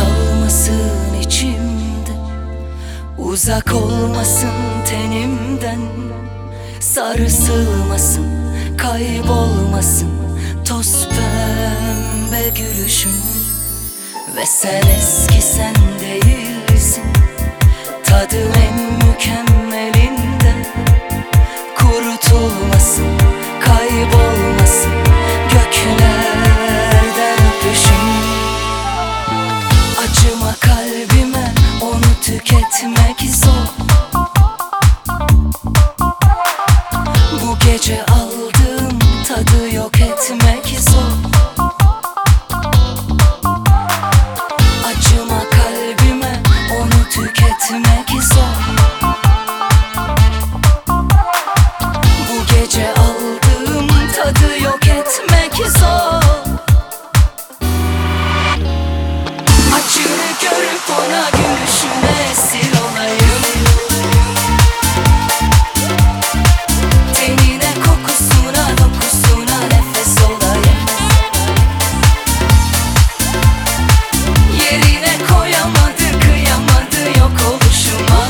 salmasın içimde, uzak olmasın tenimden. Sarsılmasın, kaybolmasın toz pembe gülüşün. Ve sen eski sen değilsin, tadı en mükemmelinde. Kurutulmasın, kaybolmasın göklerden öpüşün. Acıma kalbime, onu tüketmek zor. Bu gece aldığım tadı yok etmek zor. Acıma kalbime, onu tüketmek zor. Bu gece aldığım tadı yok etmek zor. Acını görüp ona gülüşüne esir olayım. Tenine, kokusuna, dokusuna nefes olayım. Yerine koyamadı, kıyamadı yok oluşuma.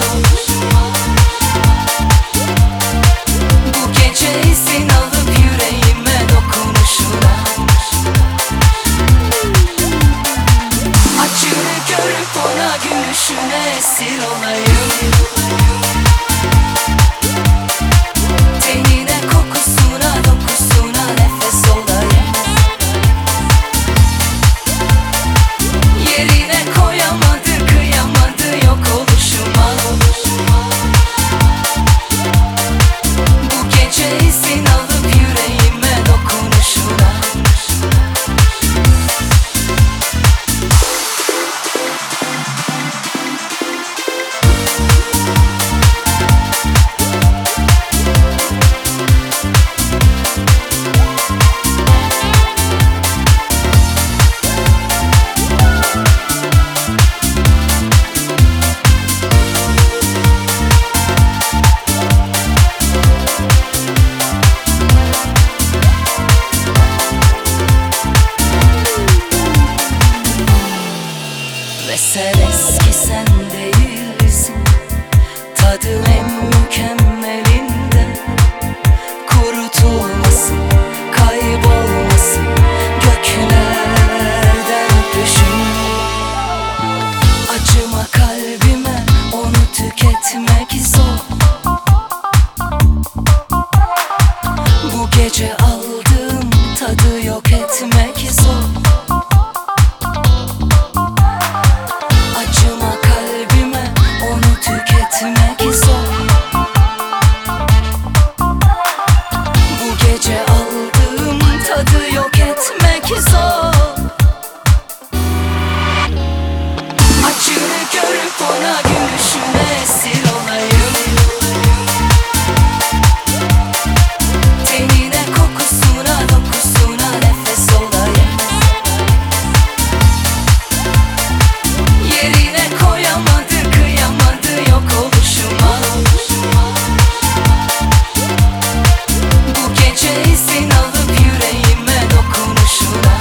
Bu gece izin alıp yüreğime dokunuşuna. Acını görüp ona gülüşüne esir olayım. Tenine, kokusuna, dokusuna nefes olayım. Yerine koyamadı, kıyamadı yok oluşuma. Bu gece izin alıp yüreğime dokunuşuna. Ve sen eski sen değilsin, tadı en mükemmelinde. Kurutulmasın, kaybolmasın göklerden öpüşün. Acıma kalbime, onu tüketmek zor. Bu gece aldığım tadı yok etmek zor. Acıma kalbime, onu tüketmek zor. Bu gece aldığım tadı yok etmek zor. Acını görüp ona gülüşüne esir olayım. Tenine, kokusuna, dokusuna nefes olayım. Yerine koyamadı, kıyamadı yok oluşuma. Bu gece izin alıp yüreğime dokunuşuna.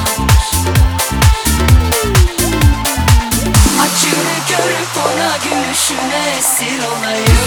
Acını görüp ona gülüşüne esir olayım.